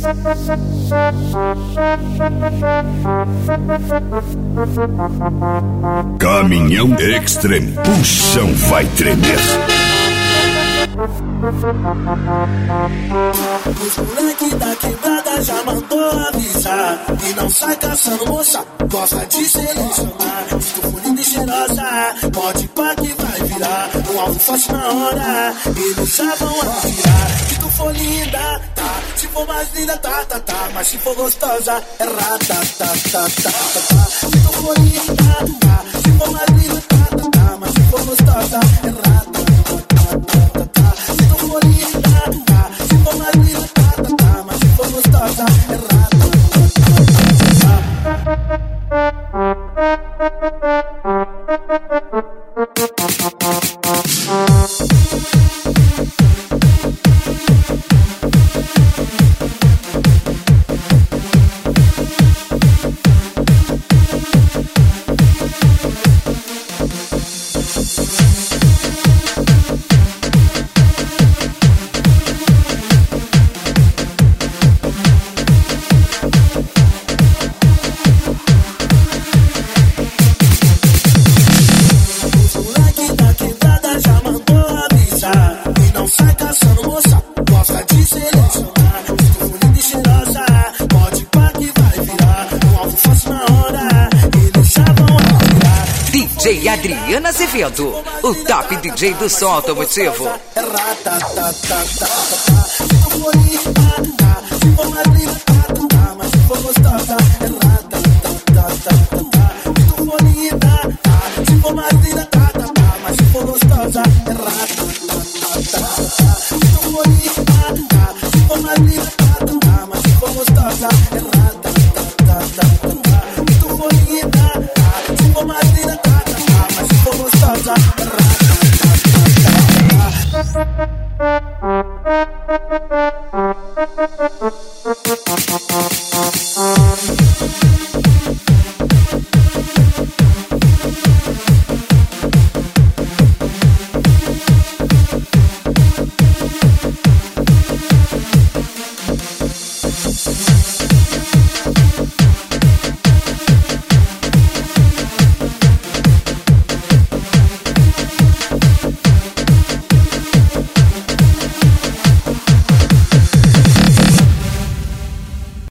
Caminhão Extreme, o chão vai tremer. Os moleque da quebrada já mandou avisar. E não sai caçando moça, gosta de selecionar. Estou linda e cheirosa, pode pá que vai virar um alvo forte na hora, eles já vão atirar. Se tu for linda, tá. Se for mais linda, tá. Mas se for gostosa, é rata, tá. Se tu for linda, tá. Se for mais linda, tá. Mas se for gostosa, é rata, tá. Se tu for linda, tá. Se for mais linda, tá. Mas se for gostosa, é rata, tá. DJ Adriana Azevedo, o top DJ do som automotivo. Gostosa.